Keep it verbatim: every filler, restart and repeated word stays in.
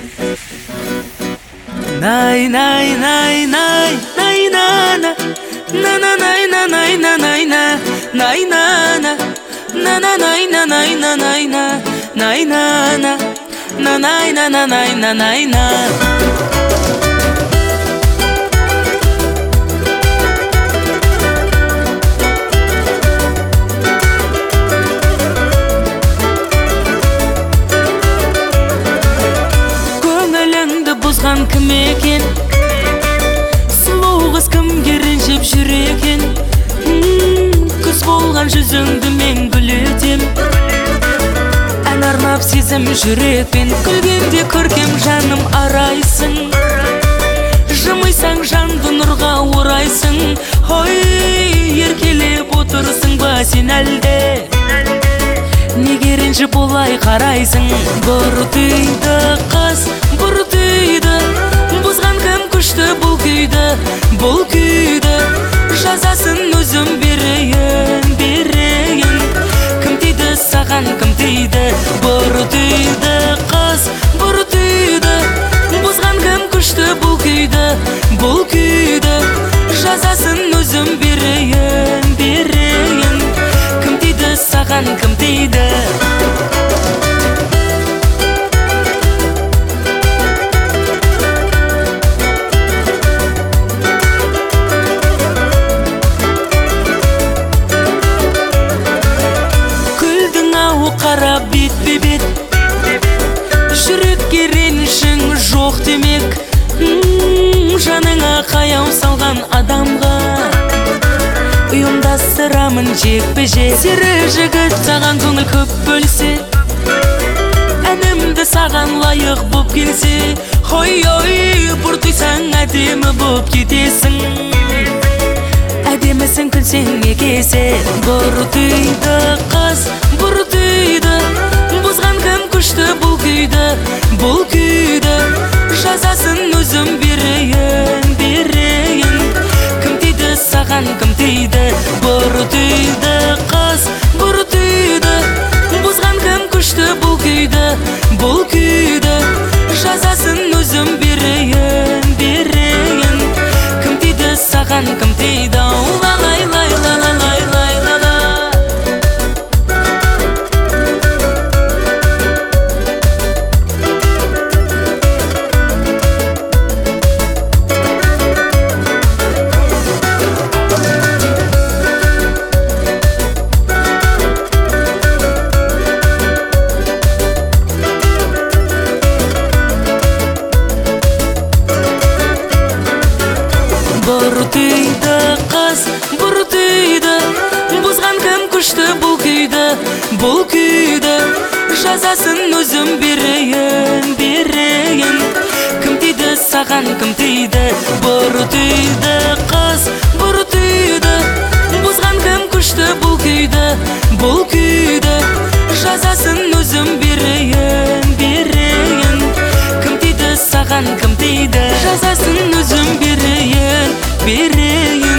Nay nay nay nay nay na na na na nay na nay na nay na nay na na na na nay na nay na nay na nay na na na nay na na nay na nay na. Бұзған кім екен, сұлу қыз кімге ренжіп жүр екен. Күз болған жүзіңді мен гүлетем, ән арнап сезім жүрекпен. Күлгенде көркем жаным арайсың, жымайсаң жанды нұрға орайсың. Ой, еркелеп отырсың ба сен әлде, неге ренжіп олай қарайсың? Бұртиды қыз, бұртиды, бұзған кім күшті бұл күйді, бұл күйді. Жазасын өзім берейін, берейін. Кім тиді саған, кім тиді? Бұртиды қыз, бұртиды, бұзған кім күшті бұл күйді, бұл күйді. Жазасын өзім берейін, берейін. Кім тиді саған, кім тиді? Қарап бет-бе-бет, жүрекке ренішің жоқ демек. Жаныңа қаяу салған адамға ұйымдастырамын жекпе-жек. Сері жігіт саған көңіл көп бөлсе, әнімді саған лайық боп келсе. Ой-ой, бұртисаң әдемі боп кетесің, әдемісің күлсең екесе. Бұртиды қыз, бұртиды, бұзған кім күшті бұл күйді, бұл күйді. Жазасын өзім берейін, берейін. Кім тиді саған, кім тиді? Бұртиды қыз, бұртиды, бұзған кім күшті бұл күйді, бұл күйді. Жазасын өзім берейін, берейін. Кім тиді саған, кім тиді? Лай лай лай лай лай лай лай. Бұртиды қыз, бұртиды, бұзған кім күшті бұл күйді, бұл күйді. Жазасын өзім берейін, берейін. Кім тиді саған, кім тиді? Бұртиды қыз, бұртиды, бұзған кім күшті бұл күйді, бұл күйді. Жазасын өзім берейін, берейін. Кім тиді саған, кім тиді? Жазасын өзім берейін, берейін.